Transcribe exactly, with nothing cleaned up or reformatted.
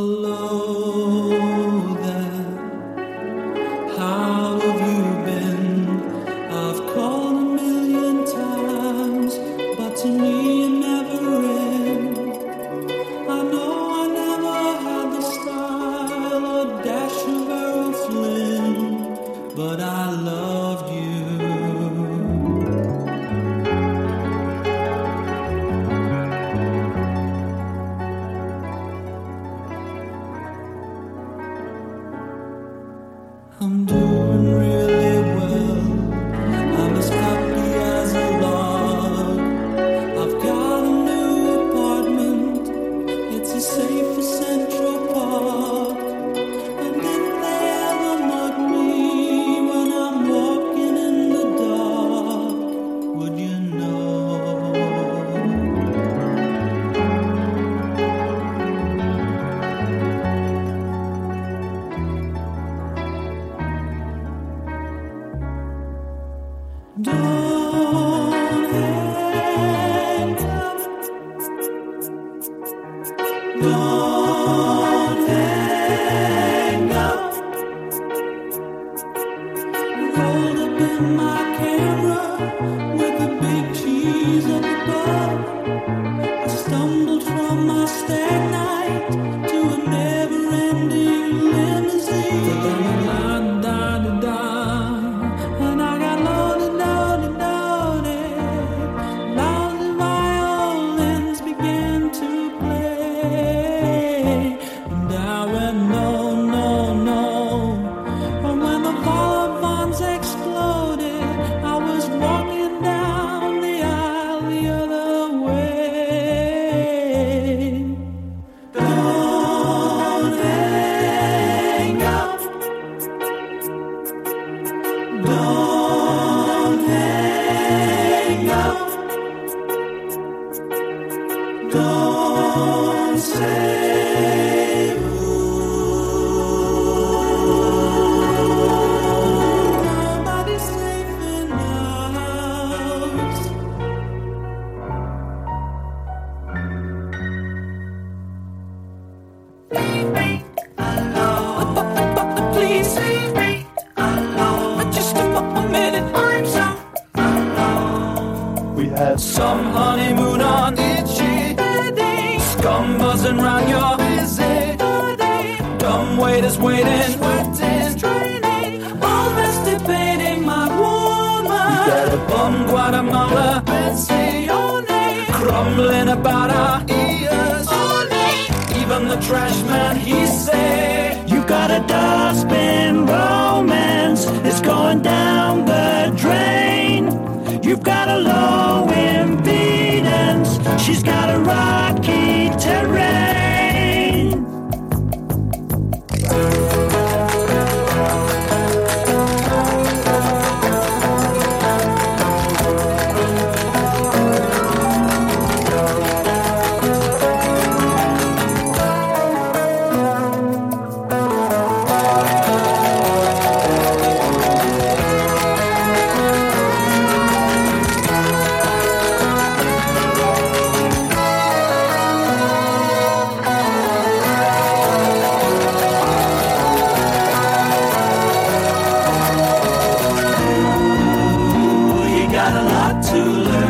Hello there, how have you been? I've called a million times, but to me you're never in. I know I never had the style or dash of Errol Flynn, but I loved you. I'm doing really well. I'm as happy as a lark. I've got a new apartment. It's as safe as Central Park. And if they ever mug me when I'm walking in the dark, would you know? Don't hang up. Don't hang up. Rolled up in my camera with the big cheese up above. I stumbled from my stag night to a never-ending limousine. Da-da-da-da-da-da. And I got loaded, loaded, loaded. Lousy violins began to play. And I went, no, no, no. And when the vol-au-vents exploded, I was walking down the aisle the other way. Don't hang up. Don't hang up. Don't say nobody's safe in the house. Leave me alone. Please leave me alone. Just a minute, I'm so alone. We had Some honeymoon on itchy, scum buzzing round your busy, dumb waiters waiting, sweating, draining, all masturbating my woman. got a Bum Guatemala, pensione, crumbling about our ears. Even the trash man, he say, You got a dustbin romance, it's going down the drain. You've got a low impedance, she's got a rocky terrain. you got a lot to learn.